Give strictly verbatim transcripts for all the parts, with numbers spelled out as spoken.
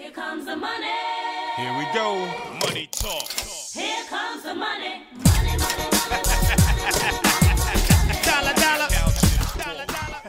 Here comes the money. Here we go. Money talk. Here comes the money. Money, money, money, money. Dollar, dollar. Dollar, dollar.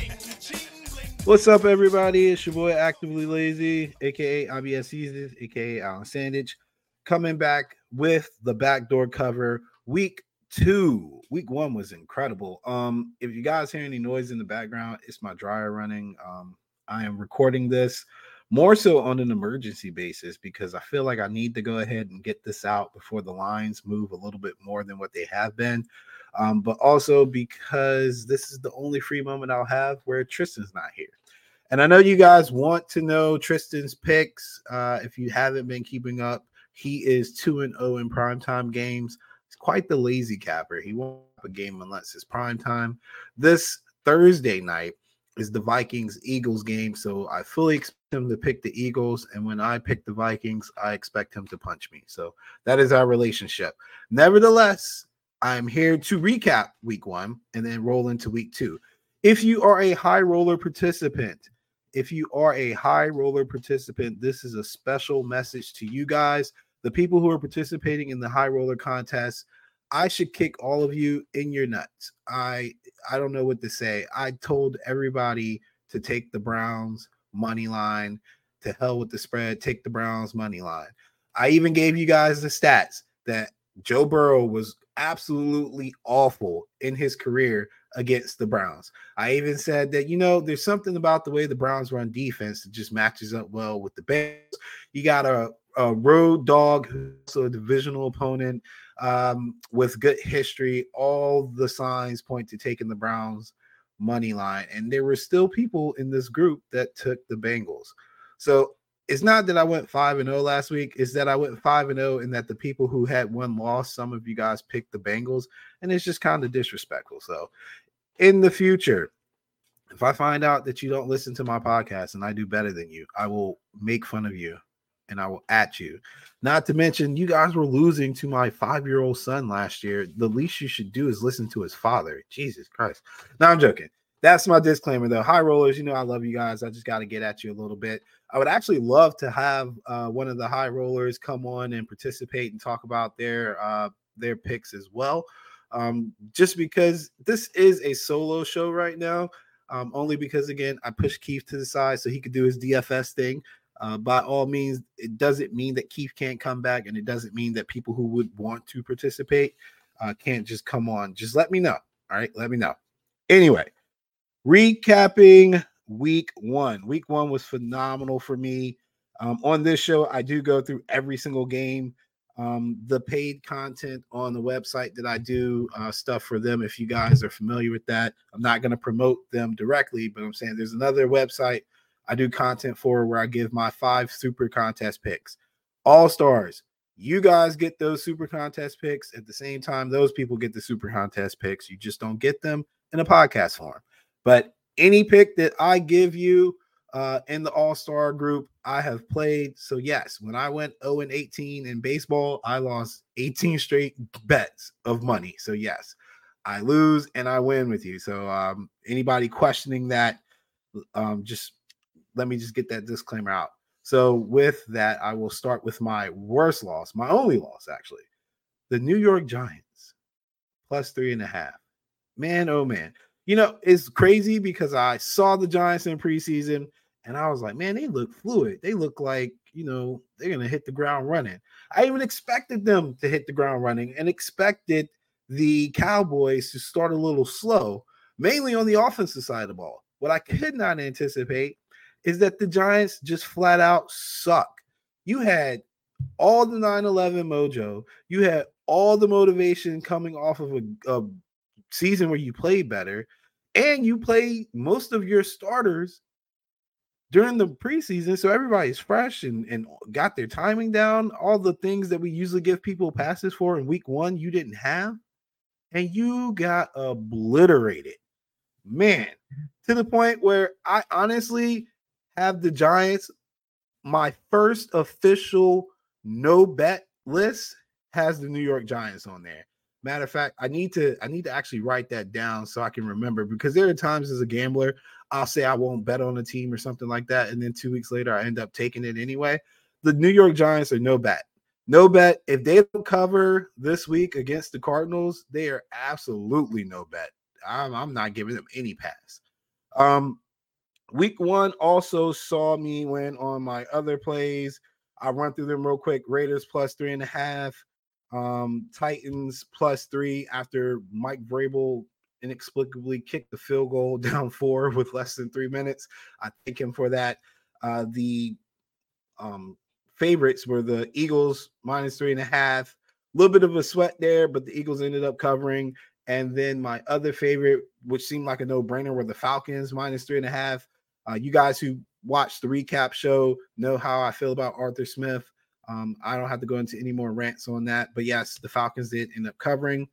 What's up, everybody? It's your boy Actively Lazy, aka I B S Seasons, aka Alan Sandage, coming back with the backdoor cover. Week two. Week one was incredible. Um, if you guys hear any noise in the background, it's my dryer running. Um, I am recording this more so on an emergency basis because I feel like I need to go ahead and get this out before the lines move a little bit more than what they have been. Um, but also because this is the only free moment I'll have where Tristan's not here. And I know you guys want to know Tristan's picks. Uh, if you haven't been keeping up, he is two and oh in primetime games. He's quite the lazy capper. He won't have a game unless it's primetime. This Thursday night is the Vikings-Eagles game, so I fully expect him to pick the Eagles, and when I pick the Vikings, I expect him to punch me. So that is our relationship. Nevertheless, I'm here to recap week one and then roll into week two. If you are a high roller participant, if you are a high roller participant, this is a special message to you guys, the people who are participating in the high roller contest. I should kick all of you in your nuts. I I don't know what to say. I told everybody to take the Browns money line. To hell with the spread. Take the Browns money line. I even gave you guys the stats that Joe Burrow was absolutely awful in his career against the Browns. I even said that, you know, there's something about the way the Browns run defense that just matches up well with the Bengals. You got a, a road dog, so a divisional opponent um, with good history. All the signs point to taking the Browns money line. And there were still people in this group that took the Bengals. So it's not that I went five and oh last week. It's that I went five and oh and that the people who had one loss, some of you guys picked the Bengals, and it's just kind of disrespectful. So in the future, if I find out that you don't listen to my podcast and I do better than you, I will make fun of you and I will at you. Not to mention, you guys were losing to my five-year-old son last year. The least you should do is listen to his father. Jesus Christ. No, I'm joking. That's my disclaimer, though. High rollers, you know I love you guys. I just got to get at you a little bit. I would actually love to have uh, one of the high rollers come on and participate and talk about their uh, their picks as well. Um, just because this is a solo show right now, um, only because, again, I pushed Keith to the side so he could do his D F S thing. Uh, by all means, it doesn't mean that Keith can't come back, and it doesn't mean that people who would want to participate uh, can't just come on. Just let me know. All right, let me know. Anyway. Recapping week one. Week one was phenomenal for me. Um, on this show, I do go through every single game. Um, the paid content on the website that I do uh, stuff for them, if you guys are familiar with that. I'm not going to promote them directly, but I'm saying there's another website I do content for where I give my five super contest picks. All stars. You guys get those super contest picks. At the same time, those people get the super contest picks. You just don't get them in a podcast form. But any pick that I give you uh, in the All-Star group, I have played. So, yes, when I went oh and eighteen in baseball, I lost eighteen straight bets of money. So, yes, I lose and I win with you. So, um, anybody questioning that, um, just let me just get that disclaimer out. So, with that, I will start with my worst loss, my only loss, actually. The New York Giants, plus three and a half. Man, oh, man. You know, it's crazy because I saw the Giants in preseason and I was like, man, they look fluid. They look like, you know, they're going to hit the ground running. I even expected them to hit the ground running and expected the Cowboys to start a little slow, mainly on the offensive side of the ball. What I could not anticipate is that the Giants just flat out suck. You had all the nine eleven mojo. You had all the motivation coming off of a, a season where you play better, and you play most of your starters during the preseason, so everybody's fresh and, and got their timing down. All the things that we usually give people passes for in week one, you didn't have, and you got obliterated, man, to the point where I honestly have the Giants. My first official no bet list has the New York Giants on there. Matter of fact, I need to I need to actually write that down so I can remember, because there are times as a gambler, I'll say I won't bet on a team or something like that, and then two weeks later I end up taking it anyway. The New York Giants are no bet. No bet. If they don't cover this week against the Cardinals, they are absolutely no bet. I'm, I'm not giving them any pass. Um, week one also saw me win on my other plays. I'll run through them real quick. Raiders plus three and a half. Um, Titans plus three after Mike Vrabel inexplicably kicked the field goal down four with less than three minutes. I thank him for that. Uh, the um, favorites were the Eagles minus three and a half. A little bit of a sweat there, but the Eagles ended up covering. And then my other favorite, which seemed like a no-brainer, were the Falcons minus three and a half. Uh, you guys who watched the recap show know how I feel about Arthur Smith. Um, I don't have to go into any more rants on that, but yes, the Falcons did end up covering.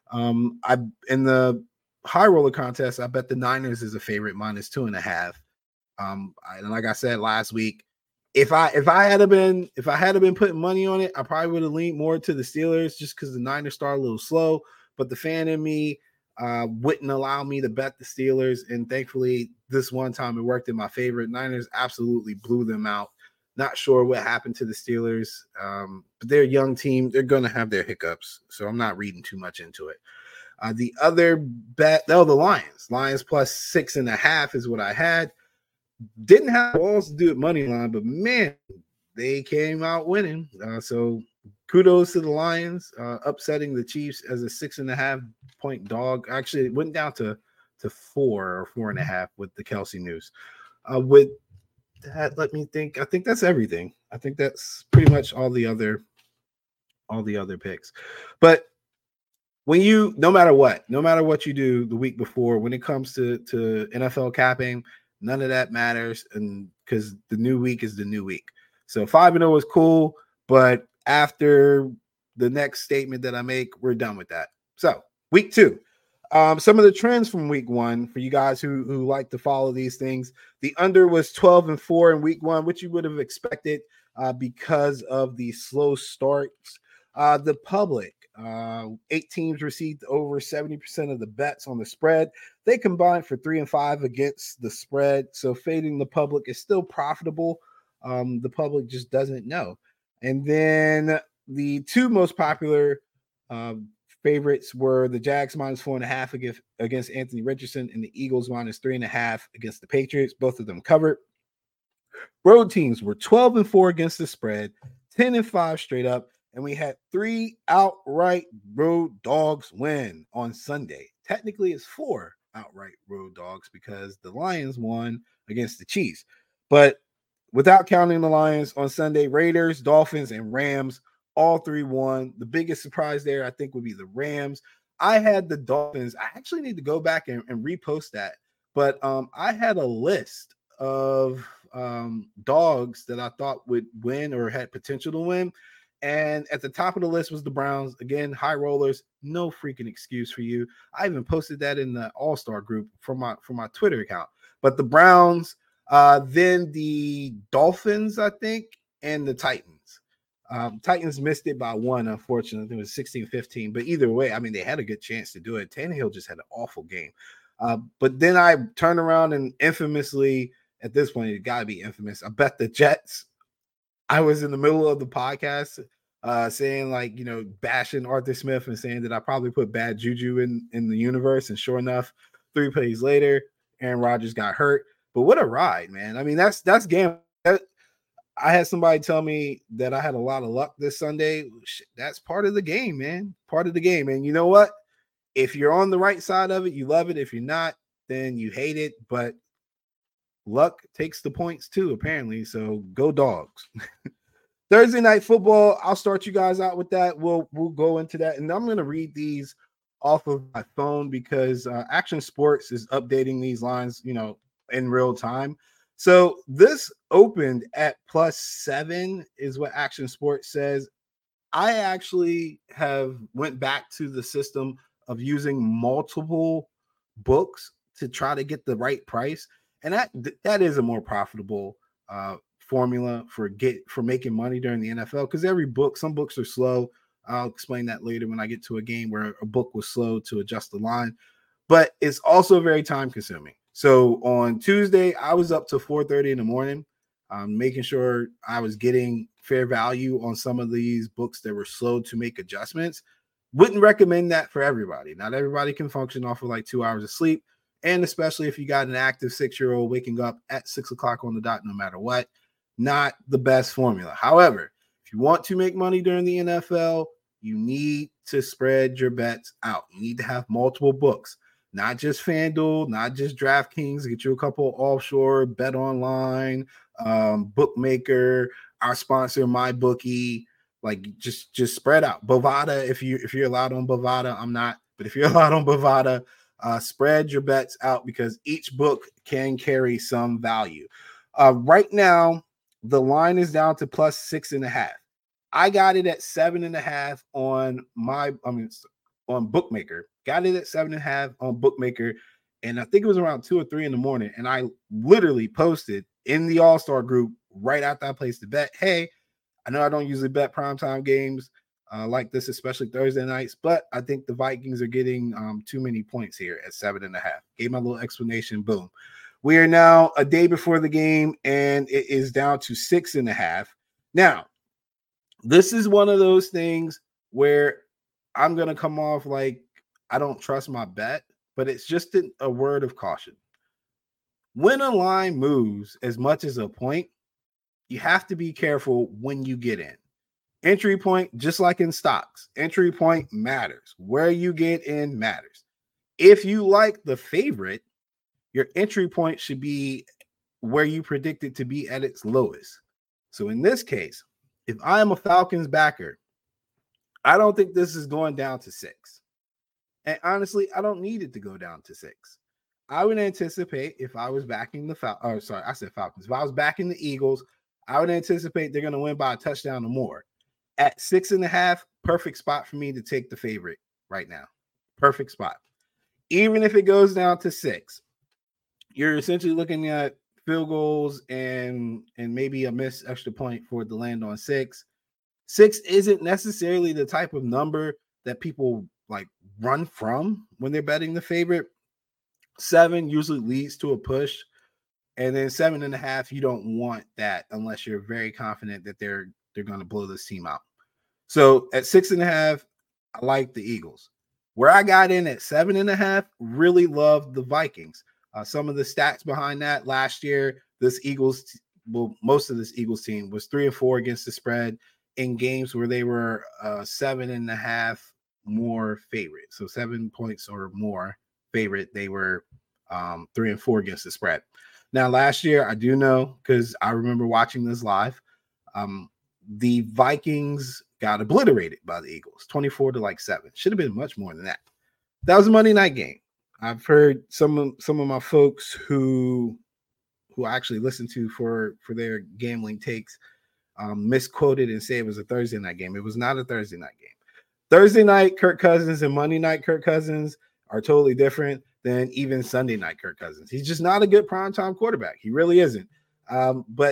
Um, I in the high roller contest, I bet the Niners is a favorite minus two and a half. Um, I, and like I said last week, if I if I had been if I had been putting money on it, I probably would have leaned more to the Steelers just because the Niners start a little slow. But the fan in me uh, wouldn't allow me to bet the Steelers, and thankfully, this one time it worked in my favor. Niners absolutely blew them out. Not sure what happened to the Steelers, um, but they're a young team. They're going to have their hiccups, so I'm not reading too much into it. Uh, the other bet, oh, the Lions. Lions plus six and a half is what I had. Didn't have balls to do it money line, but man, they came out winning. Uh, so kudos to the Lions, uh, upsetting the Chiefs as a six and a half point dog. Actually, it went down to, to four or four and a half with the Kelsey news. Uh, with that, let me think. I think that's everything. I think that's pretty much all the other, all the other picks. But when you, no matter what, no matter what you do the week before, when it comes to to N F L capping, none of that matters, and because the new week is the new week. So five and zero is cool, but after the next statement that I make, we're done with that. So week two. Um, some of the trends from week one for you guys who, who like to follow these things. The under was twelve and four in week one, which you would have expected uh, because of the slow starts. Uh, the public, uh, eight teams received over seventy percent of the bets on the spread. They combined for three and five against the spread. So fading the public is still profitable. Um, the public just doesn't know. And then the two most popular um, favorites were the Jags minus four and a half against, against Anthony Richardson, and the Eagles minus three and a half against the Patriots. Both of them covered. Road teams were twelve and four against the spread, ten and five straight up, and we had three outright road dogs win on Sunday. Technically, it's four outright road dogs because the Lions won against the Chiefs. But without counting the Lions on Sunday, Raiders, Dolphins, and Rams all three won. The biggest surprise there, I think, would be the Rams. I had the Dolphins. I actually need to go back and, and repost that. But um, I had a list of um, dogs that I thought would win or had potential to win. And at the top of the list was the Browns. Again, high rollers, no freaking excuse for you. I even posted that in the All-Star group for my, for my Twitter account. But the Browns, uh, then the Dolphins, I think, and the Titans. Um, Titans missed it by one, unfortunately. It was sixteen fifteen. But either way, I mean, they had a good chance to do it. Tannehill just had an awful game. Uh, but then I turned around and infamously, at this point, it got to be infamous, I bet the Jets. I was in the middle of the podcast uh, saying, like, you know, bashing Arthur Smith and saying that I probably put bad juju in, in the universe. And sure enough, three plays later, Aaron Rodgers got hurt. But what a ride, man. I mean, that's that's gambling. That, I had somebody tell me that I had a lot of luck this Sunday. That's part of the game, man. Part of the game. And you know what? If you're on the right side of it, you love it. If you're not, then you hate it. But luck takes the points too, apparently. So go Dogs. Thursday night football. I'll start you guys out with that. We'll we'll go into that. And I'm going to read these off of my phone because uh, Action Sports is updating these lines, you know, in real time. So this opened at plus seven is what Action Sports says. I actually have went back to the system of using multiple books to try to get the right price. And that that is a more profitable uh, formula for get for making money during the N F L because every book, some books are slow. I'll explain that later when I get to a game where a book was slow to adjust the line. But it's also very time consuming. So on Tuesday, I was up to four thirty in the morning, um, making sure I was getting fair value on some of these books that were slow to make adjustments. Wouldn't recommend that for everybody. Not everybody can function off of like two hours of sleep. And especially if you got an active six-year-old waking up at six o'clock on the dot, no matter what, not the best formula. However, if you want to make money during the N F L, you need to spread your bets out. You need to have multiple books, not just FanDuel, not just DraftKings. Get you a couple offshore, Bet Online, um, Bookmaker, our sponsor, MyBookie. Like just just spread out. Bovada, if you if you're allowed on Bovada, I'm not, but if you're allowed on Bovada, uh, spread your bets out because each book can carry some value. Uh, right now, the line is down to plus six and a half. I got it at seven and a half on my, I mean, on Bookmaker. Got it at seven and a half on Bookmaker, and I think it was around two or three in the morning. And I literally posted in the All-Star group right after I placed the bet, hey, I know I don't usually bet primetime games uh, like this, especially Thursday nights, but I think the Vikings are getting um, too many points here at seven and a half. Gave my little explanation. Boom. We are now a day before the game, and it is down to six and a half. Now, this is one of those things where I'm going to come off like I don't trust my bet, but it's just a, a word of caution. When a line moves as much as a point, you have to be careful when you get in. Entry point, just like in stocks, entry point matters. Where you get in matters. If you like the favorite, your entry point should be where you predict it to be at its lowest. So in this case, if I am a Falcons backer, I don't think this is going down to six. And honestly, I don't need it to go down to six. I would anticipate if I was backing the Falcons, oh, sorry, I said Falcons. If I was backing the Eagles, I would anticipate they're going to win by a touchdown or more. At six and a half, perfect spot for me to take the favorite right now. Perfect spot. Even if it goes down to six, you're essentially looking at field goals and, and maybe a missed extra point for it to land on six. Six isn't necessarily the type of number that people like run from when they're betting the favorite. Seven usually leads to a push. And then seven and a half, you don't want that unless you're very confident that they're they're going to blow this team out. So at six and a half, I like the Eagles. Where I got in at seven and a half, really loved the Vikings. Uh, some of the stats behind that last year, this Eagles, well, most of this Eagles team was three and four against the spread in games where they were uh, seven and a half more favorite. So seven points or more favorite. They were um, three and four against the spread. Now, last year, I do know because I remember watching this live. Um, the Vikings got obliterated by the Eagles, twenty-four to like seven. Should have been much more than that. That was a Monday night game. I've heard some of some of my folks who who I actually listen to for for their gambling takes um, misquoted and say it was a Thursday night game. It was not a Thursday night game. Thursday night Kirk Cousins and Monday night Kirk Cousins are totally different than even Sunday night Kirk Cousins. He's just not a good primetime quarterback. He really isn't. Um, but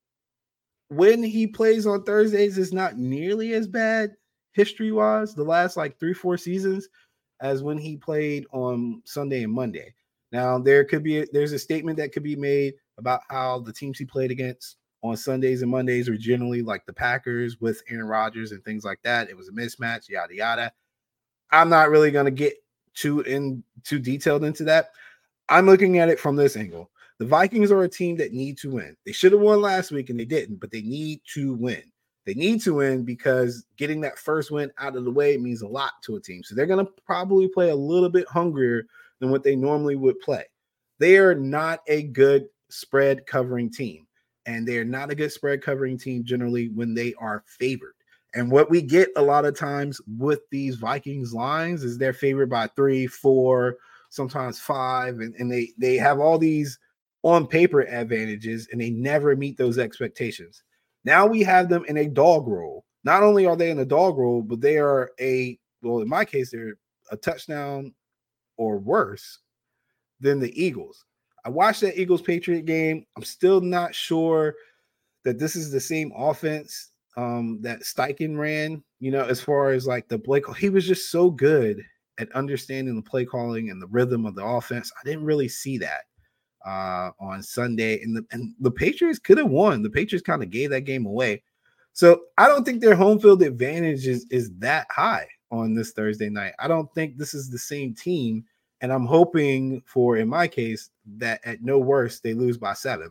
when he plays on Thursdays, it's not nearly as bad history-wise the last like three, four seasons as when he played on Sunday and Monday. Now, there could be a, there's a statement that could be made about how the teams he played against on Sundays and Mondays were generally like the Packers with Aaron Rodgers and things like that. It was a mismatch, yada, yada. I'm not really going to get too in too detailed into that. I'm looking at it from this angle. The Vikings are a team that need to win. They should have won last week and they didn't, but they need to win. They need to win because getting that first win out of the way means a lot to a team. So they're going to probably play a little bit hungrier than what they normally would play. They are not a good spread covering team, and they're not a good spread covering team generally when they are favored. And what we get a lot of times with these Vikings lines is they're favored by three, four, sometimes five, and, and they, they have all these on paper advantages, and they never meet those expectations. Now we have them in a dog roll. Not only are they in a dog roll, but they are a, well, in my case, they're a touchdown or worse than the Eagles. I watched that Eagles-Patriot game. I'm still not sure that this is the same offense um, that Steichen ran, you know, as far as like the play call, he was just so good at understanding the play calling and the rhythm of the offense. I didn't really see that uh, on Sunday, and the and the Patriots could have won. The Patriots kind of gave that game away, so I don't think their home field advantage is is that high on this Thursday night. I don't think this is the same team, and I'm hoping for, in my case, that at no worst they lose by seven.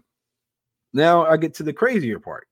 Now I get to the crazier part.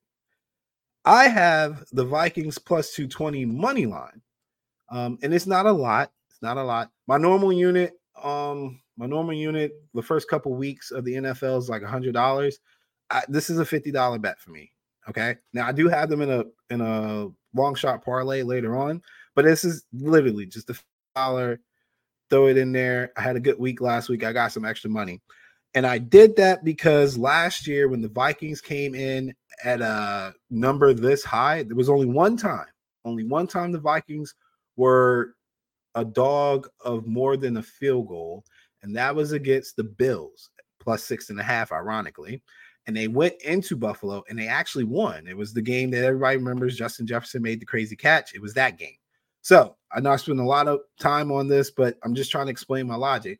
I have the Vikings plus two twenty money line, um, and it's not a lot. It's not a lot. My normal unit, um, my normal unit, the first couple weeks of the N F L is like a hundred dollars. This is a fifty dollar bet for me. Okay, now I do have them in a in a long shot parlay later on, but this is literally just a dollar. Throw it in there. I had a good week last week. I got some extra money. And I did that because last year when the Vikings came in at a number this high, there was only one time, only one time the Vikings were a dog of more than a field goal, and that was against the Bills, plus six and a half, ironically. And they went into Buffalo, and they actually won. It was the game that everybody remembers. Justin Jefferson made the crazy catch. It was that game. So I know I spent a lot of time on this, but I'm just trying to explain my logic.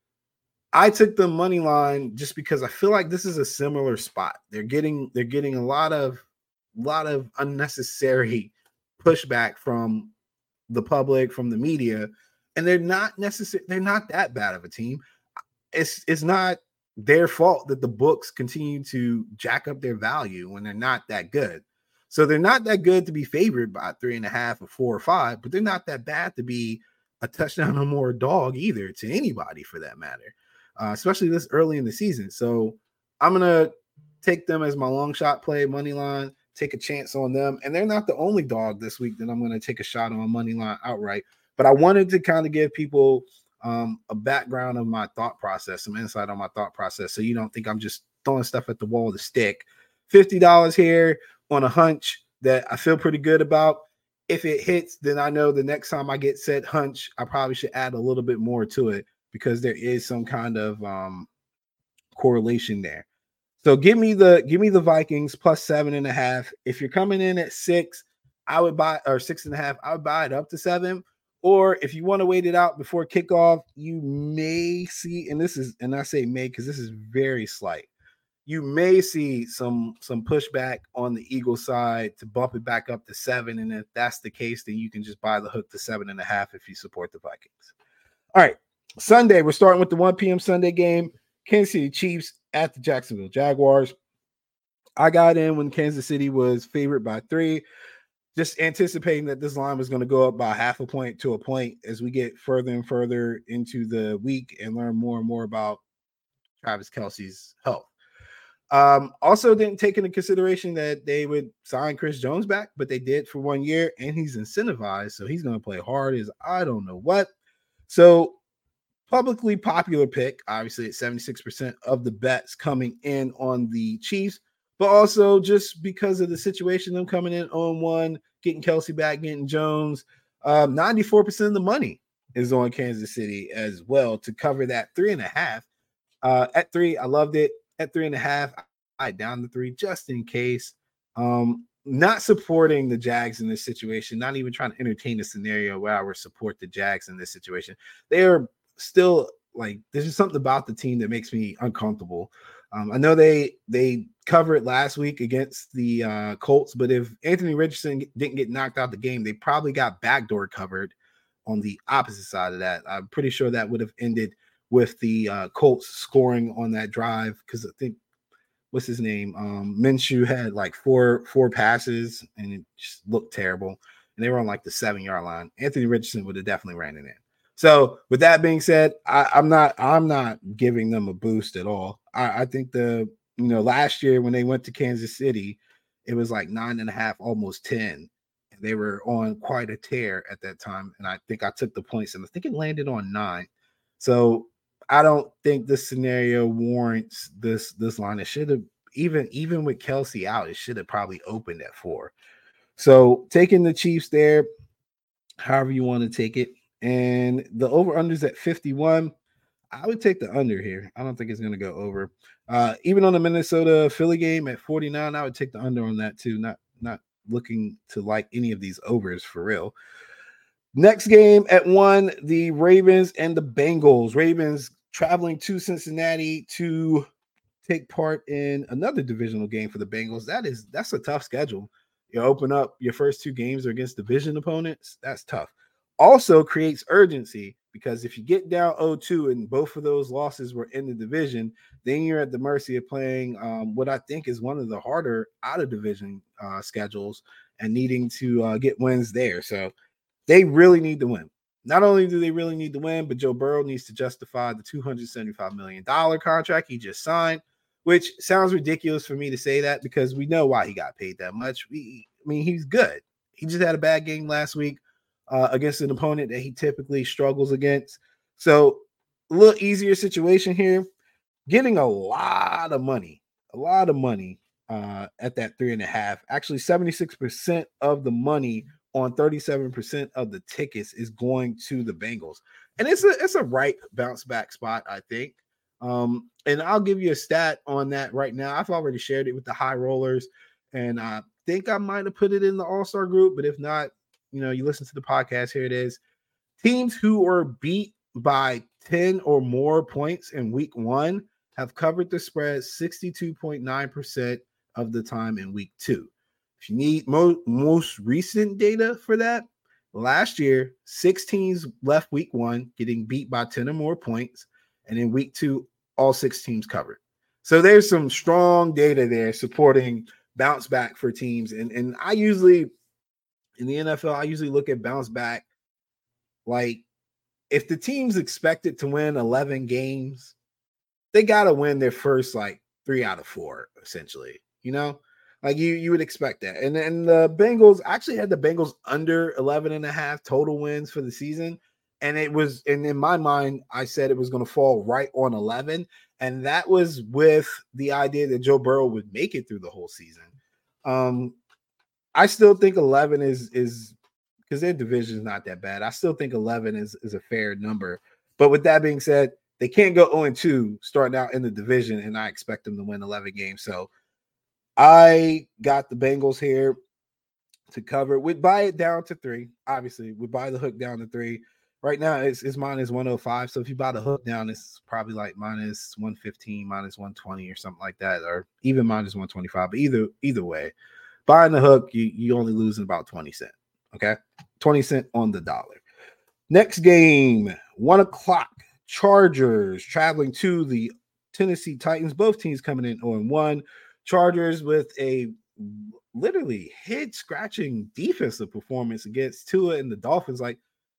I took the money line just because I feel like this is a similar spot. They're getting they're getting a lot of lot of unnecessary pushback from the public, from the media, and they're not necessary. They're not that bad of a team. It's it's not their fault that the books continue to jack up their value when they're not that good. So they're not that good to be favored by three and a half or four or five, but they're not that bad to be a touchdown or more dog either to anybody for that matter. Uh, especially this early in the season. So I'm going to take them as my long shot play money line, take a chance on them. And they're not the only dog this week that I'm going to take a shot on money line outright. But I wanted to kind of give people um, a background of my thought process, some insight on my thought process. So you don't think I'm just throwing stuff at the wall to stick. fifty dollars here on a hunch that I feel pretty good about. If it hits, then I know the next time I get said hunch, I probably should add a little bit more to it, because there is some kind of um, correlation there. So give me the give me the Vikings plus seven and a half. If you're coming in at six, I would buy or six and a half. I would buy it up to seven. Or if you want to wait it out before kickoff, you may see, and this is, and I say may because this is very slight. You may see some some pushback on the Eagles side to bump it back up to seven. And if that's the case, then you can just buy the hook to seven and a half if you support the Vikings. All right. Sunday, we're starting with the one p.m. Sunday game. Kansas City Chiefs at the Jacksonville Jaguars. I got in when Kansas City was favored by three, just anticipating that this line was going to go up by half a point to a point as we get further and further into the week and learn more and more about Travis Kelce's health. Um, also didn't take into consideration that they would sign Chris Jones back, but they did for one year, and he's incentivized, so he's going to play hard as I don't know what. So publicly popular pick, obviously at seventy-six percent of the bets coming in on the Chiefs, but also just because of the situation, them coming in oh and one, getting Kelce back, getting Jones, um, ninety-four percent of the money is on Kansas City as well to cover that three and a half. Uh, at three, I loved it. At three and a half, I down the three just in case. Um, not supporting the Jags in this situation, not even trying to entertain a scenario where I would support the Jags in this situation. They are still like, there's just something about the team that makes me uncomfortable. Um, I know they they covered last week against the uh, Colts, but if Anthony Richardson didn't get knocked out the game, they probably got backdoor covered on the opposite side of that. I'm pretty sure that would have ended with the uh, Colts scoring on that drive, because I think, what's his name? Um, Minshew had like four four passes, and it just looked terrible. And they were on like the seven-yard line. Anthony Richardson would have definitely ran it in. So with that being said, I, I'm not I'm not giving them a boost at all. I, I think the you know last year when they went to Kansas City, it was like nine and a half, almost ten. And they were on quite a tear at that time. And I think I took the points, and I think it landed on nine. So I don't think this scenario warrants this this line. It should have, even even with Kelce out, it should have probably opened at four. So taking the Chiefs there, however you want to take it. And the over-under's at fifty-one. I would take the under here. I don't think it's going to go over. Uh, even on the Minnesota-Philly game at forty-nine, I would take the under on that too. Not not looking to like any of these overs for real. Next game at one, the Ravens and the Bengals. Ravens traveling to Cincinnati to take part in another divisional game for the Bengals. That is that's a tough schedule. You open up your first two games are against division opponents. That's tough. Also creates urgency because if you get down oh two and both of those losses were in the division, then you're at the mercy of playing um, what I think is one of the harder out of division uh, schedules and needing to uh, get wins there. So they really need to win. Not only do they really need to win, but Joe Burrow needs to justify the two hundred seventy-five million dollars contract he just signed, which sounds ridiculous for me to say that because we know why he got paid that much. We, I mean, he's good. He just had a bad game last week uh, against an opponent that he typically struggles against. So a little easier situation here. Getting a lot of money, a lot of money uh, at that three and a half. Actually, seventy-six percent of the money on thirty-seven percent of the tickets is going to the Bengals. And it's a it's a right bounce back spot, I think. Um, and I'll give you a stat on that right now. I've already shared it with the high rollers, and I think I might have put it in the All-Star group, but if not, you know, you listen to the podcast, here it is. Teams who are beat by ten or more points in week one have covered the spread sixty-two point nine percent of the time in week two. If you need mo- most recent data for that, last year, six teams left week one getting beat by ten or more points. And in week two, all six teams covered. So there's some strong data there supporting bounce back for teams. And, and I usually, in the N F L, I usually look at bounce back like if the team's expected to win eleven games, they got to win their first like three out of four, essentially, you know? Like you, you would expect that. And then the Bengals actually had the Bengals under eleven and a half total wins for the season. And it was, and in my mind, I said it was going to fall right on eleven. And that was with the idea that Joe Burrow would make it through the whole season. Um, I still think eleven is, is because their division is not that bad. I still think eleven is, is a fair number. But with that being said, they can't go oh and two starting out in the division. And I expect them to win eleven games. So I got the Bengals here to cover. We'd buy it down to three. Obviously, we'd buy the hook down to three. Right now, it's, it's minus one oh five. So if you buy the hook down, it's probably like minus one fifteen, minus one twenty or something like that, or even minus one twenty-five. But either either way, buying the hook, you, you only losing about twenty cents. Okay? twenty cents on the dollar. Next game, one o'clock. Chargers traveling to the Tennessee Titans. Both teams coming in oh and one. Chargers with a literally head-scratching defensive performance against Tua and the Dolphins. Like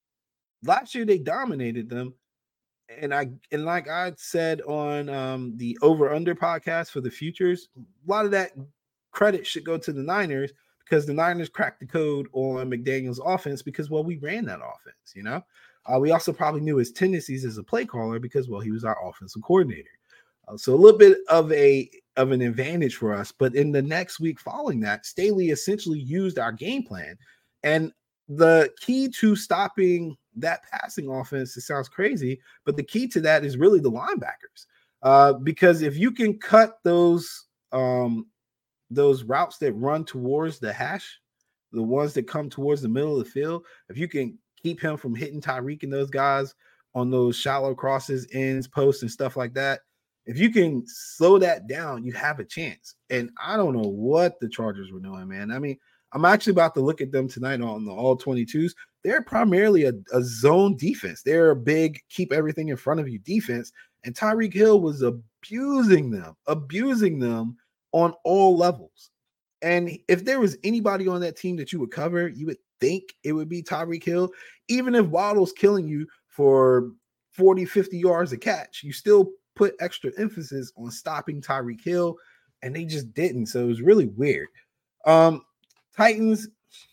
last year, they dominated them, and I and like I said on um, the Over Under podcast for the futures, a lot of that credit should go to the Niners because the Niners cracked the code on McDaniel's offense because well, we ran that offense. You know, uh, we also probably knew his tendencies as a play caller because well, he was our offensive coordinator. Uh, so a little bit of a of an advantage for us. But in the next week following that, Staley essentially used our game plan. And the key to stopping that passing offense, it sounds crazy, but the key to that is really the linebackers. Uh, because if you can cut those um, those routes that run towards the hash, the ones that come towards the middle of the field, if you can keep him from hitting Tyreek and those guys on those shallow crosses, ends, posts, and stuff like that, if you can slow that down, you have a chance. And I don't know what the Chargers were doing, man. I mean, I'm actually about to look at them tonight on the all twenty-twos. They're primarily a, a zone defense. They're a big keep everything in front of you defense. And Tyreek Hill was abusing them, abusing them on all levels. And if there was anybody on that team that you would cover, you would think it would be Tyreek Hill. Even if Waddle's killing you for forty, fifty yards a catch, you still put extra emphasis on stopping Tyreek Hill, and they just didn't. So it was really weird. Um, Titans,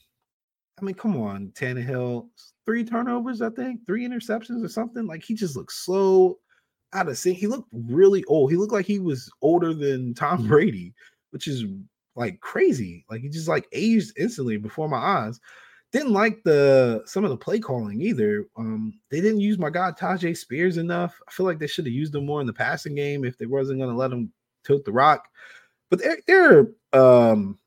I mean, come on, Tannehill, three turnovers, I think, three interceptions or something. Like he just looked slow, out of sync. He looked really old. He looked like he was older than Tom Brady, which is like crazy. Like he just like aged instantly before my eyes. Didn't like the some of the play calling either. Um, they didn't use my guy Tajay Spears enough. I feel like they should have used him more in the passing game if they wasn't going to let him tilt the rock. But they're they're um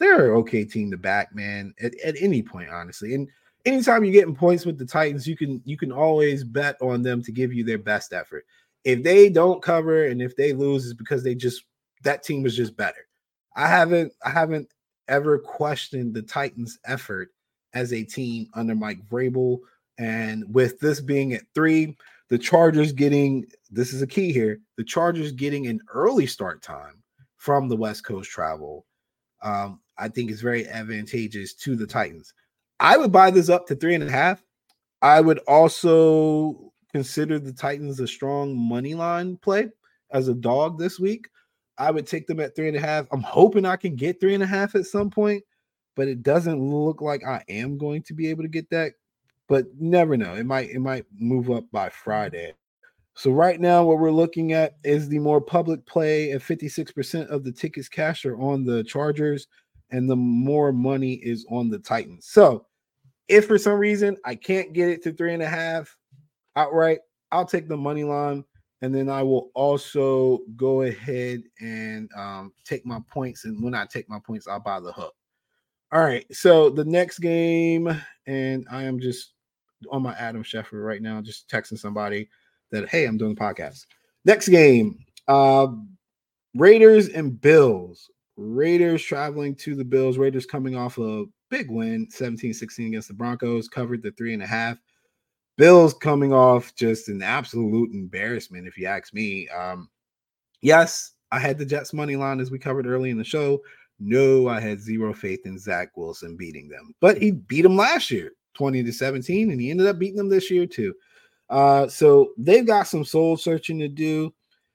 they're an okay team to back, man, at, at any point, honestly. And anytime you're getting points with the Titans, you can you can always bet on them to give you their best effort. If they don't cover and if they lose, it's because they just that team was just better. I haven't I haven't ever questioned the Titans' effort as a team under Mike Vrabel. And with this being at three, the Chargers getting this is a key here. The Chargers getting an early start time from the West Coast travel. Um, I think is very advantageous to the Titans. I would buy this up to three and a half. I would also consider the Titans a strong money line play as a dog this week. I would take them at three and a half. I'm hoping I can get three and a half at some point, but it doesn't look like I am going to be able to get that. But never know. It might it might move up by Friday. So right now, what we're looking at is the more public play at fifty-six percent of the tickets cashed are on the Chargers, and the more money is on the Titans. So if for some reason I can't get it to three and a half outright, I'll take the money line, and then I will also go ahead and um, take my points. And when I take my points, I'll buy the hook. All right. So the next game, and I am just on my Adam Schefter right now, just texting somebody that, hey, I'm doing the podcast. Next game, uh, Raiders and Bills. Raiders traveling to the Bills. Raiders coming off a big win, seventeen sixteen against the Broncos, covered the three and a half. Bills coming off just an absolute embarrassment, if you ask me. Um, yes, I had the Jets money line as we covered early in the show. No, I had zero faith in Zach Wilson beating them, but he beat them last year, twenty to seventeen, and he ended up beating them this year too. Uh, so they've got some soul searching to do.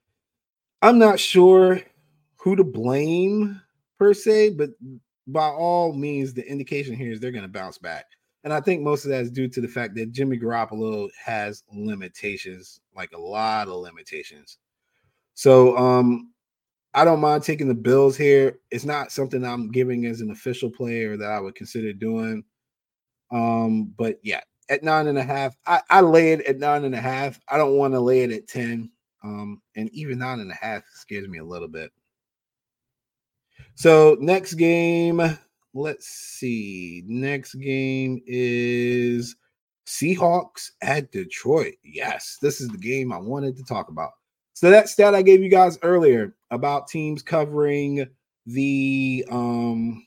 I'm not sure who to blame per se, but by all means, the indication here is they're going to bounce back. And I think most of that is due to the fact that Jimmy Garoppolo has limitations, like a lot of limitations. So um, I don't mind taking the Bills here. It's not something I'm giving as an official play or that I would consider doing. Um, but yeah, at nine and a half, I, I lay it at nine and a half. I don't want to lay it at ten. Um, and even nine and a half scares me a little bit. So next game, let's see. Next game is Seahawks at Detroit. Yes, this is the game I wanted to talk about. So that stat I gave you guys earlier about teams covering the um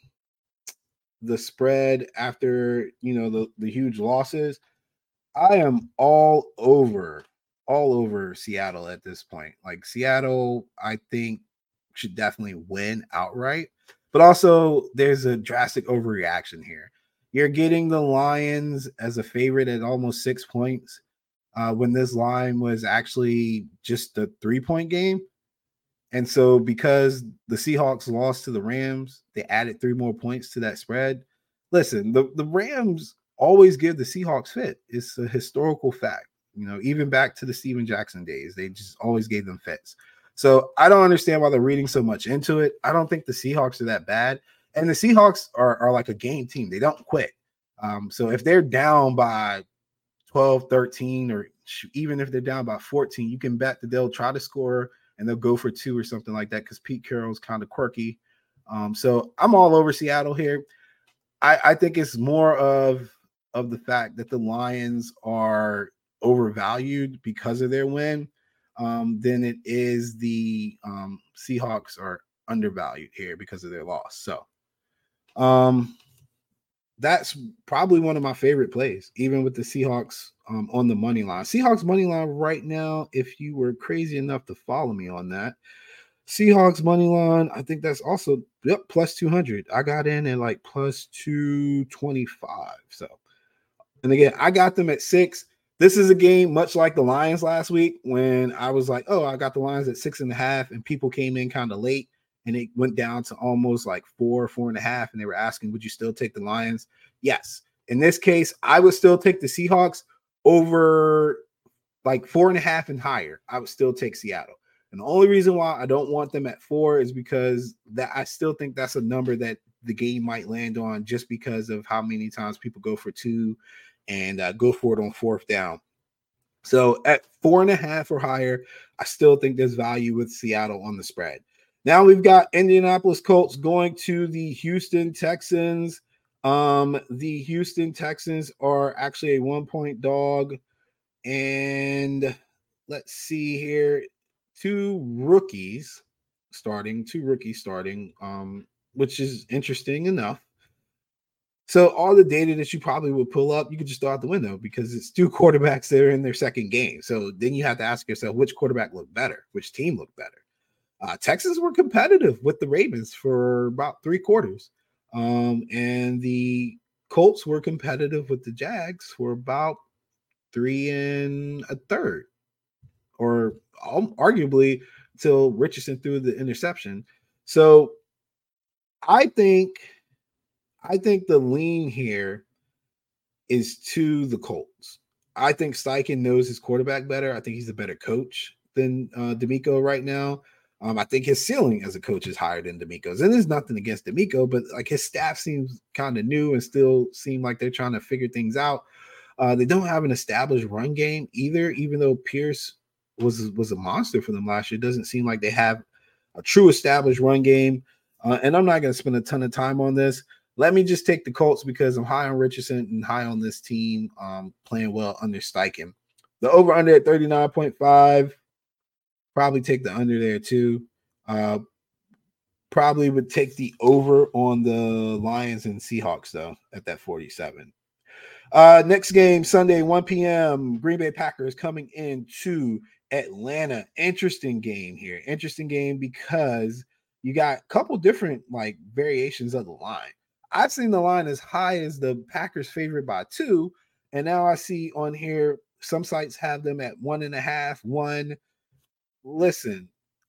the spread after, you know, the, the huge losses. I am all over, all over Seattle at this point. Like Seattle, I think, should definitely win outright. But also, there's a drastic overreaction here. You're getting the Lions as a favorite at almost six points uh, when this line was actually just a three-point game. And so because the Seahawks lost to the Rams, they added three more points to that spread. Listen, the, the Rams always give the Seahawks fit. It's a historical fact. You know, even back to the Steven Jackson days, they just always gave them fits. So I don't understand why they're reading so much into it. I don't think the Seahawks are that bad. And the Seahawks are, are like a game team. They don't quit. Um, so if they're down by twelve, thirteen, or even if they're down by fourteen, you can bet that they'll try to score and they'll go for two or something like that because Pete Carroll's kind of quirky. Um, so I'm all over Seattle here. I, I think it's more of, of the fact that the Lions are overvalued because of their win um, than it is the um, Seahawks are undervalued here because of their loss. So um, that's probably one of my favorite plays, even with the Seahawks um, on the money line. Seahawks money line right now, if you were crazy enough to follow me on that, Seahawks money line, I think that's also yep, plus two hundred. I got in at like plus two twenty-five. So, and again, I got them at six. This is a game much like the Lions last week when I was like, oh, I got the Lions at six and a half, and people came in kind of late. And it went down to almost like four, four and a half. And they were asking, would you still take the Lions? Yes. In this case, I would still take the Seahawks over like four and a half and higher. I would still take Seattle. And the only reason why I don't want them at four is because that I still think that's a number that the game might land on just because of how many times people go for two and uh, go for it on fourth down. So at four and a half or higher, I still think there's value with Seattle on the spread. Now we've got Indianapolis Colts going to the Houston Texans. Um, the Houston Texans are actually a one-point dog. And let's see here. Two rookies starting, two rookies starting, um, which is interesting enough. So all the data that you probably would pull up, you could just throw out the window because it's two quarterbacks that are in their second game. So then you have to ask yourself, which quarterback looked better? Which team looked better? Uh, Texans were competitive with the Ravens for about three quarters. Um, and the Colts were competitive with the Jags for about three and a third, or um, arguably till Richardson threw the interception. So I think – I think the lean here is to the Colts. I think Steichen knows his quarterback better. I think he's a better coach than uh, D'Amico right now. Um, I think his ceiling as a coach is higher than D'Amico's. And there's nothing against D'Amico, but like his staff seems kind of new and still seem like they're trying to figure things out. Uh, they don't have an established run game either, even though Pierce was, was a monster for them last year. It doesn't seem like they have a true established run game. Uh, and I'm not going to spend a ton of time on this. Let me just take the Colts because I'm high on Richardson and high on this team um, playing well under Steichen. The over-under at thirty-nine point five. Probably take the under there too. Uh, probably would take the over on the Lions and Seahawks, though, at that forty-seven. Uh, next game, Sunday, one p.m. Green Bay Packers coming into Atlanta. Interesting game here. Interesting game because you got a couple different like variations of the line. I've seen the line as high as the Packers favorite by two, and now I see on here some sites have them at one and a half, one. Listen,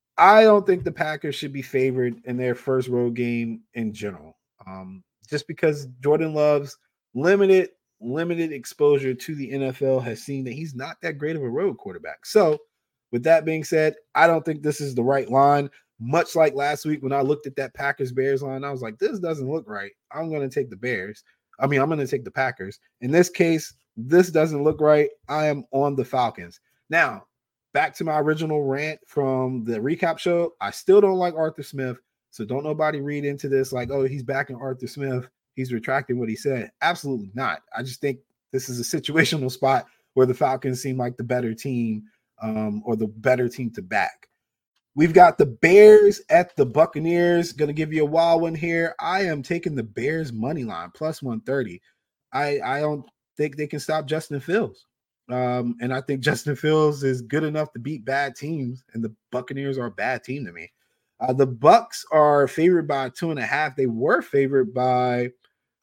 I don't think the Packers should be favored in their first road game in general, um, just because Jordan Love's limited, limited exposure to the N F L has seen that he's not that great of a road quarterback. So, with that being said, I don't think this is the right line. Much like last week when I looked at that Packers-Bears line, I was like, this doesn't look right. I'm going to take the Bears. I mean, I'm going to take the Packers. In this case, this doesn't look right. I am on the Falcons. Now, back to my original rant from the recap show. I still don't like Arthur Smith, so don't nobody read into this like, oh, he's backing Arthur Smith. He's retracting what he said. Absolutely not. I just think this is a situational spot where the Falcons seem like the better team um, or the better team to back. We've got the Bears at the Buccaneers. Going to give you a wild one here. I am taking the Bears money line plus one thirty. I, I don't think they can stop Justin Fields. Um, and I think Justin Fields is good enough to beat bad teams, and the Buccaneers are a bad team to me. Uh, the Bucs are favored by two and a half. They were favored by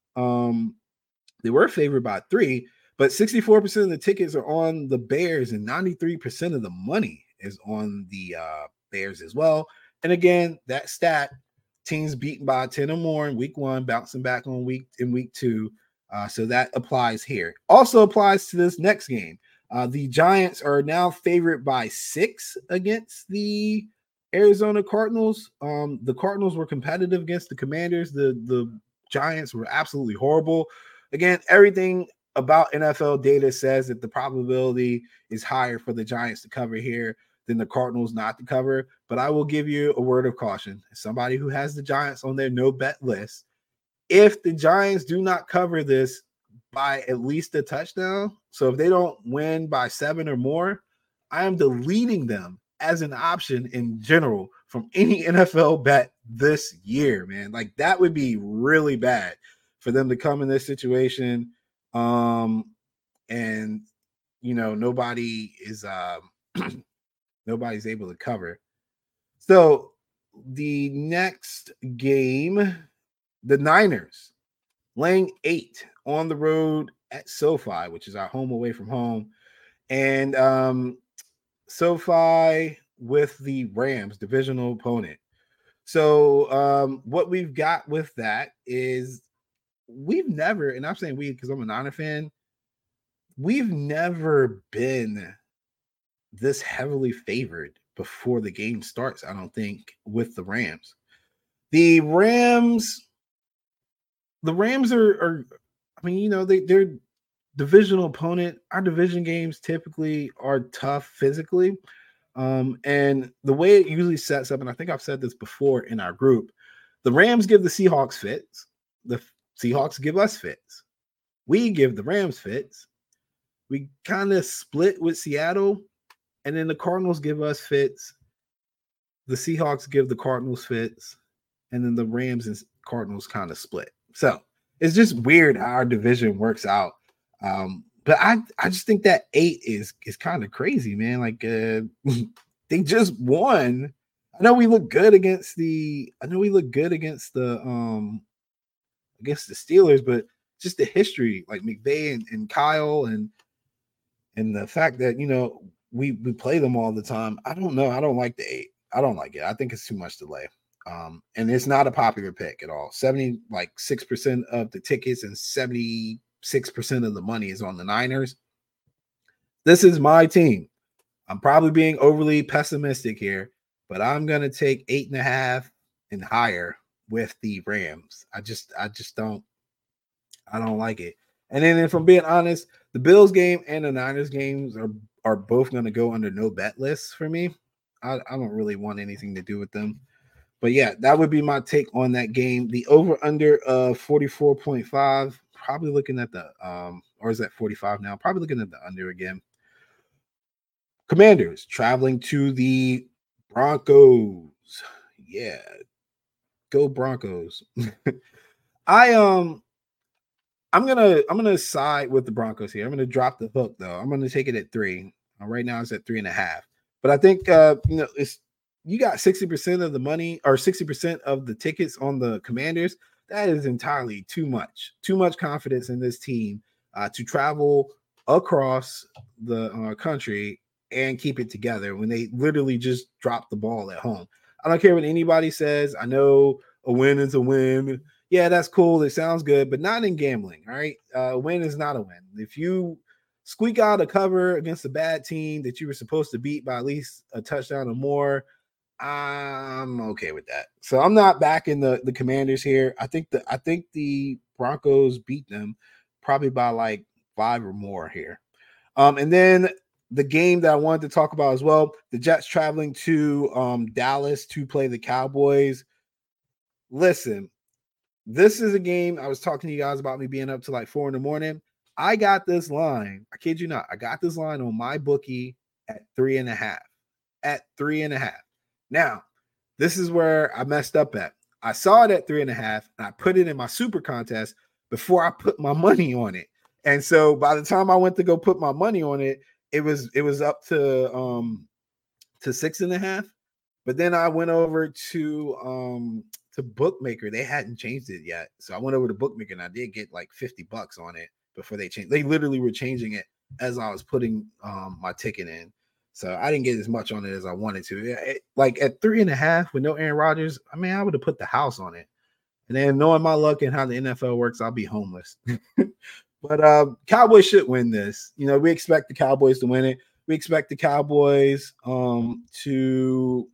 um, they were favored by three, but sixty-four percent of the tickets are on the Bears, and ninety-three percent of the money is on the uh, Bears as well. And again, that stat, teams beaten by ten or more in week one, bouncing back on week in week two. Uh, so that applies here. Also applies to this next game. Uh, the Giants are now favored by six against the Arizona Cardinals. Um, the Cardinals were competitive against the Commanders. The, the Giants were absolutely horrible. Again, everything about N F L data says that the probability is higher for the Giants to cover here than the Cardinals not to cover. But I will give you a word of caution. As somebody who has the Giants on their no bet list, if the Giants do not cover this by at least a touchdown, so if they don't win by seven or more, I am deleting them as an option in general from any N F L bet this year, man. Like that would be really bad for them to come in this situation. Um, and you know, nobody is um nobody's able to cover. So the next game, the Niners laying eight on the road at SoFi, which is our home away from home. And um, SoFi with the Rams, divisional opponent. So um, what we've got with that is we've never, and I'm saying we because I'm a Niner fan, we've never been this heavily favored before the game starts, I don't think, with the Rams. The Rams, the Rams are, are I mean, you know, they, they're divisional opponent. Our division games typically are tough physically. Um, and the way it usually sets up, and I think I've said this before in our group, the Rams give the Seahawks fits. The Seahawks give us fits. We give the Rams fits. We kind of split with Seattle, and then the Cardinals give us fits. The Seahawks give the Cardinals fits, and then the Rams and Cardinals kind of split. So it's just weird how our division works out. Um, but I, I just think that eight is is kind of crazy, man. Like uh, they just won. I know we look good against the. I know we look good against the um against the Steelers, but just the history, like McVay and, and Kyle, and and the fact that you know we we play them all the time. I don't know. I don't like the eight. I don't like it. I think it's too much delay. Um, and it's not a popular pick at all. seventy like six percent of the tickets and seventy-six percent of the money is on the Niners. This is my team. I'm probably being overly pessimistic here, but I'm gonna take eight and a half and higher with the Rams. I just I just don't I don't like it. And then if I'm being honest, the Bills game and the Niners games are are both gonna go under no bet lists for me. I, I don't really want anything to do with them. But yeah, that would be my take on that game. The over-under of forty-four point five, probably looking at the, um, or is that forty-five now? Probably looking at the under again. Commanders traveling to the Broncos. Yeah, go Broncos. I um, I'm gonna I'm gonna side with the Broncos here. I'm gonna drop the hook though. I'm gonna take it at three. Uh, right now it's at three and a half. But I think uh, you know it's. You got sixty percent of the money or sixty percent of the tickets on the Commanders. That is entirely too much, too much confidence in this team uh, to travel across the uh, country and keep it together when they literally just drop the ball at home. I don't care what anybody says. I know a win is a win. Yeah, that's cool. It sounds good, but not in gambling. All right. Uh, a win is not a win. If you squeak out a cover against a bad team that you were supposed to beat by at least a touchdown or more, I'm okay with that. So I'm not backing the, the Commanders here. I think the I think the Broncos beat them probably by like five or more here. Um, and then the game that I wanted to talk about as well, the Jets traveling to um, Dallas to play the Cowboys. Listen, this is a game I was talking to you guys about me being up to like four in the morning. I got this line. I kid you not. I got this line on my bookie at three and a half. At three and a half. Now, this is where I messed up at. I saw it at three and a half, and I put it in my super contest before I put my money on it. And so by the time I went to go put my money on it, it was it was up to um to six and a half. But then I went over to um to Bookmaker. They hadn't changed it yet. So I went over to Bookmaker and I did get like fifty bucks on it before they changed. They literally were changing it as I was putting um my ticket in. So I didn't get as much on it as I wanted to. It, like at three and a half with no Aaron Rodgers, I mean, I would have put the house on it. And then knowing my luck and how the N F L works, I'll be homeless. But uh, Cowboys should win this. You know, we expect the Cowboys to win it. We expect the Cowboys um, to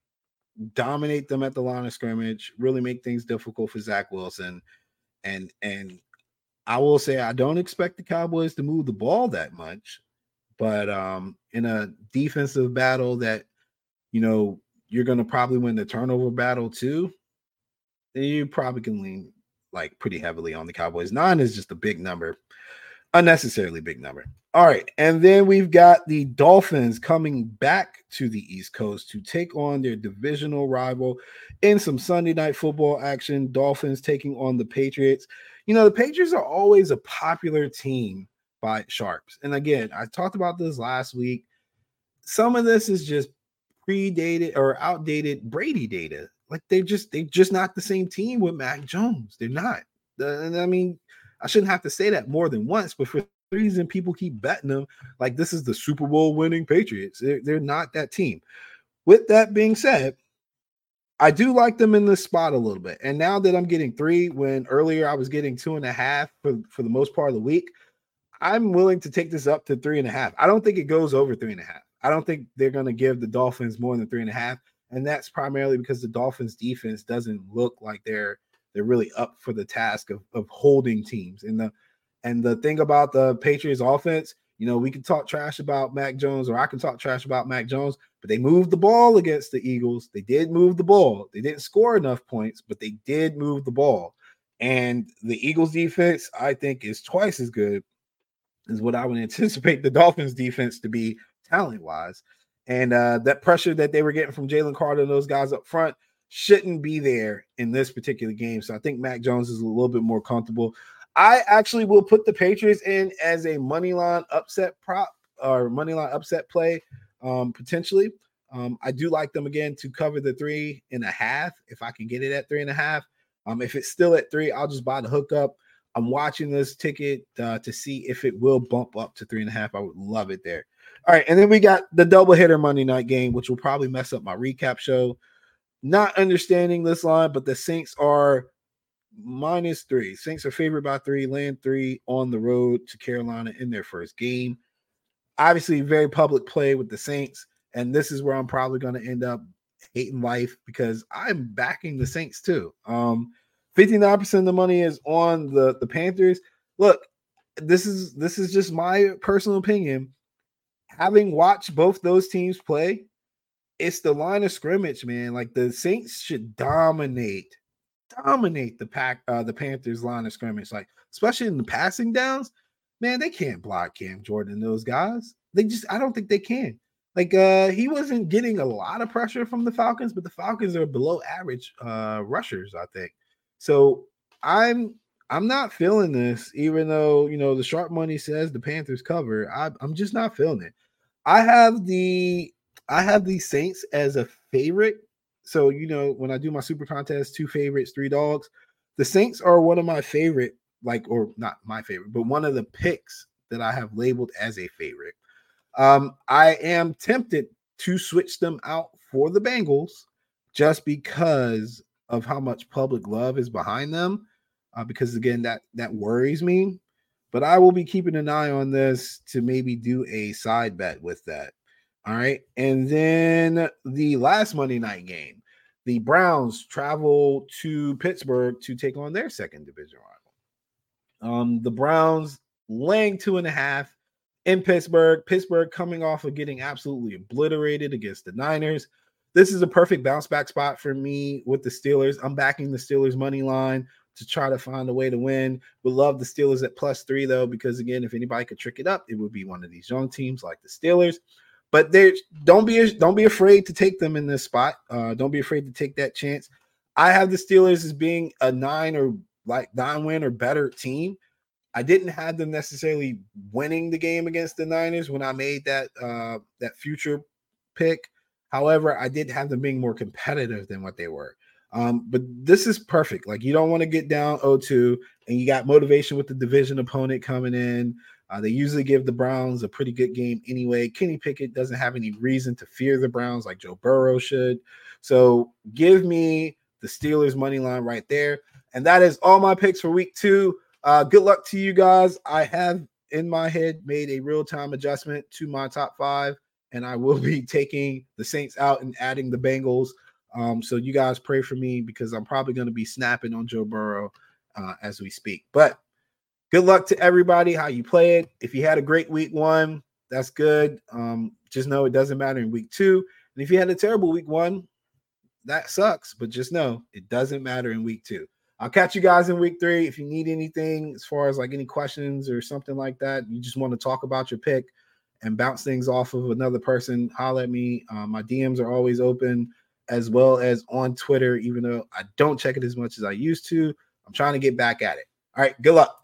dominate them at the line of scrimmage, really make things difficult for Zach Wilson. And and I will say I don't expect the Cowboys to move the ball that much. But um, in a defensive battle that, you know, you're going to probably win the turnover battle too, then you probably can lean like pretty heavily on the Cowboys. Nine is just a big number, unnecessarily big number. All right. And then we've got the Dolphins coming back to the East Coast to take on their divisional rival in some Sunday night football action. Dolphins taking on the Patriots. You know, the Patriots are always a popular team by sharps. And again, I talked about this last week. Some of this is just predated or outdated Brady data. Like they're just they're just not the same team with Mac Jones. They're not. And I mean, I shouldn't have to say that more than once, but for some reason people keep betting them like this is the Super Bowl winning Patriots. They're, they're not that team. With that being said, I do like them in this spot a little bit. And now that I'm getting three, when earlier I was getting two and a half for, for the most part of the week, I'm willing to take this up to three and a half. I don't think it goes over three and a half. I don't think they're going to give the Dolphins more than three and a half. And that's primarily because the Dolphins defense doesn't look like they're they're really up for the task of, of holding teams. And the and the thing about the Patriots offense, You know, we can talk trash about Mac Jones, or I can talk trash about Mac Jones, but they moved the ball against the Eagles. They did move the ball. They didn't score enough points, but they did move the ball. And the Eagles defense, I think, is twice as good as what I would anticipate the Dolphins defense to be talent-wise. And uh, that pressure that they were getting from Jalen Carter and those guys up front shouldn't be there in this particular game. So I think Mac Jones is a little bit more comfortable. I actually will put the Patriots in as a money line upset prop or money line upset play, um, potentially. Um, I do like them again to cover the three and a half if I can get it at three and a half. Um, if it's still at three, I'll just buy the hookup. I'm watching this ticket uh, to see if it will bump up to three and a half. I would love it there. All right, and then we got the double hitter Monday night game, which will probably mess up my recap show. Not understanding this line, but the Saints are minus three. Saints are favored by three, land three on the road to Carolina in their first game. Obviously, very public play with the Saints, and this is where I'm probably going to end up hating life because I'm backing the Saints too. Um, fifty-nine percent of the money is on the, the Panthers. Look, this is this is just my personal opinion. Having watched both those teams play, it's the line of scrimmage, man. Like the Saints should dominate, dominate the pack, uh, the Panthers line of scrimmage. Like especially in the passing downs, man, they can't block Cam Jordan and those guys. They just, I don't think they can. Like uh, he wasn't getting a lot of pressure from the Falcons, but the Falcons are below average uh, rushers, I think. So I'm I'm not feeling this, even though you know the sharp money says the Panthers cover. I, I'm just not feeling it. I have the I have the Saints as a favorite. So you know when I do my super contest, two favorites, three dogs. The Saints are one of my favorite, like or not my favorite, but one of the picks that I have labeled as a favorite. Um, I am tempted to switch them out for the Bengals just because of how much public love is behind them, uh, because again, that that worries me. But I will be keeping an eye on this to maybe do a side bet with that. All right, and then the last Monday night game, the Browns travel to Pittsburgh to take on their second division rival. Um, the Browns laying two and a half in Pittsburgh. Pittsburgh coming off of getting absolutely obliterated against the Niners. This is a perfect bounce back spot for me with the Steelers. I'm backing the Steelers money line to try to find a way to win. Would love the Steelers at plus three, though, because, again, if anybody could trick it up, it would be one of these young teams like the Steelers. But don't be don't be afraid to take them in this spot. Uh, don't be afraid to take that chance. I have the Steelers as being a nine or like nine win or better team. I didn't have them necessarily winning the game against the Niners when I made that uh, that future pick. However, I did have them being more competitive than what they were. Um, but this is perfect. Like you don't want to get down oh two, and you got motivation with the division opponent coming in. Uh, they usually give the Browns a pretty good game anyway. Kenny Pickett doesn't have any reason to fear the Browns like Joe Burrow should. So give me the Steelers money line right there. And that is all my picks for week two. Uh, good luck to you guys. I have in my head made a real-time adjustment to my top five, and I will be taking the Saints out and adding the Bengals. Um, so you guys pray for me because I'm probably going to be snapping on Joe Burrow uh, as we speak. But good luck to everybody, how you play it. If you had a great week one, that's good. Um, just know it doesn't matter in week two. And if you had a terrible week one, that sucks. But just know it doesn't matter in week two. I'll catch you guys in week three. If you need anything as far as like any questions or something like that, you just want to talk about your pick and bounce things off of another person, holler at me. Um, my D Ms are always open, as well as on Twitter, even though I don't check it as much as I used to. I'm trying to get back at it. All right, good luck.